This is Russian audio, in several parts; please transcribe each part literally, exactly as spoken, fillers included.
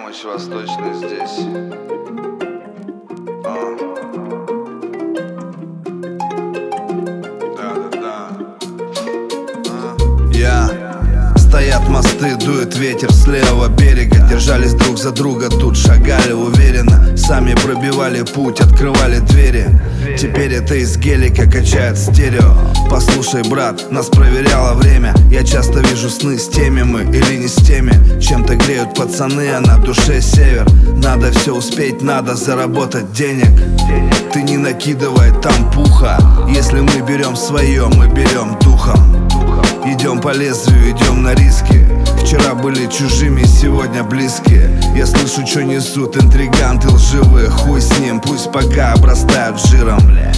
помощь восточной здесь. А. Да, да, да. А. Я. Стоят мосты, дует ветер с левого берега. Держались друг за друга, тут шагали уверенно. Сами пробивали путь, открывали двери. Теперь это из гелика качает стерео. Послушай, брат, нас проверяло время. Я часто вижу сны, с теми мы или не с теми. Чем-то греют пацаны, а на душе север. Надо все успеть, надо заработать денег. Ты не накидывай там пуха. Если мы берем свое, мы берем духом. Идем по лезвию, идем на риски. Вчера были чужими, сегодня близкие. Я слышу, что несут интриганты лживые. Хуй с ним, пусть пока обрастают жиром.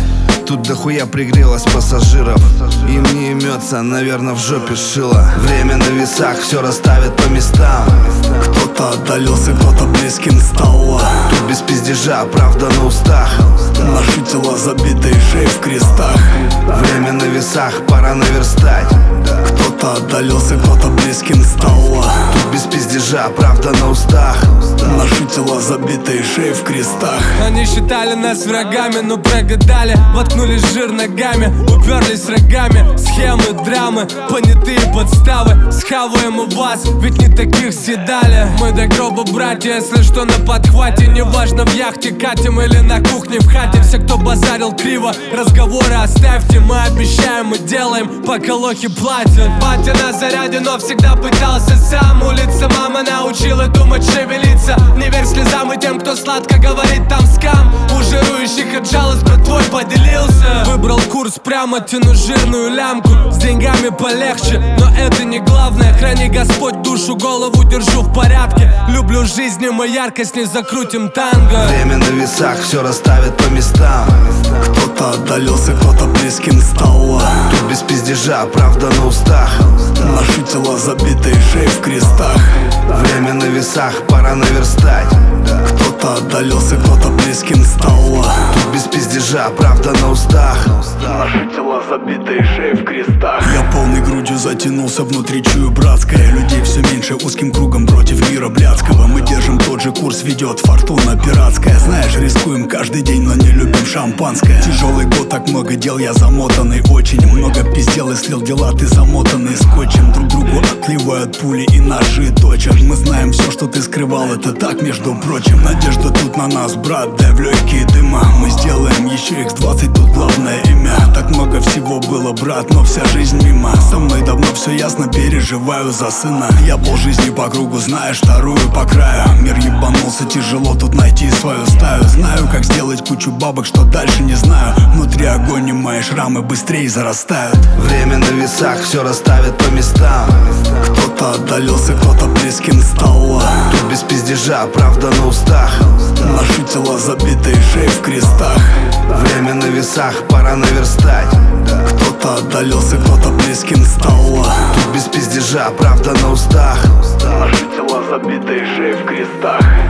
Тут дохуя пригрелось пассажиров. Им не имется, наверное, в жопе шило. Время на весах все расставит по местам. Кто-то отдалился, кто-то близким стал. Тут без пиздежа, правда на устах. Наши тела забиты, шеи в крестах. Время на весах, пора наверстать. Кто-то отдалился, кто-то близким стал. Тут без пиздежа, правда на устах. Наши тела забиты, шеи в крестах. Они считали нас врагами, но прогадали. Воткнулись жир ногами, уперлись рогами. Схемы, драмы, понятые подставы. Схаваем у вас, ведь не таких съедали. Мы до гроба братья, если что на подхвате. Неважно в яхте катим или на кухне в хате. Все, кто базарил криво, разговоры оставьте. Мы обещаем, мы делаем, пока лохи платят. Батя на заряде, но всегда пытался сам. Улица мама научила думать, шевелиться. Не верь слезам и тем, кто сладко говорит, там скам. У жирующих отжалось, братвой поделился. Выбрал курс прямо, тяну жирную лямку. С деньгами полегче, но это не главное. Храни Господь душу, голову держу в порядке. Люблю жизнь, и мы ярко с ней закрутим танго. Время на весах все расставит по местам. Кто-то отдалился, кто-то близким стал. Тут без пиздежа, правда на устах. Наши тела забиты, шеи в крестах. Время на весах, пора наверстать. Кто-то отдалился, кто-то близким стал. Тут без пиздежа, правда на устах. Наши тела забиты, шеи в крестах. Я полной грудью затянулся, внутри чую братское. Людей все меньше, узким кругом против мира блядского. Мы держим тот же курс, ведет фортуна пиратская. Знаешь, рискуем каждый день, но не любим шампанское. Тяжелый год, так много дел, я замотанный очень. Много пиздел и слил дела, ты замотанный скотчем. Друг другу отливают пули и ножи точат. Мы знаем все, что ты скрывал, это так, между прочим. Надежда тут на нас, брат, дай в легкие дыма. Мы сделаем еще их двадцать, тут главное имя. Так много всего было, брат, но вся жизнь мимо. Со мной давно все ясно, переживаю за сына. Я полжизни по кругу, знаешь, вторую по краю. Мир ебанулся, тяжело тут найти свою стаю. Знаю, как сделать кучу бабок, что дальше не знаю. Внутри огонь, и мои шрамы быстрее зарастают. Время на весах все расставит по местам. Кто-то отдалился, кто-то близким стал. Тут без пиздежа, правда на устах. Наши тела забиты, шеи в крестах. Время на весах, пора наверстать. Кто-то отдалился, кто-то близким стал. Тут без пиздежа, правда на устах. Наши тела забиты, шеи в крестах.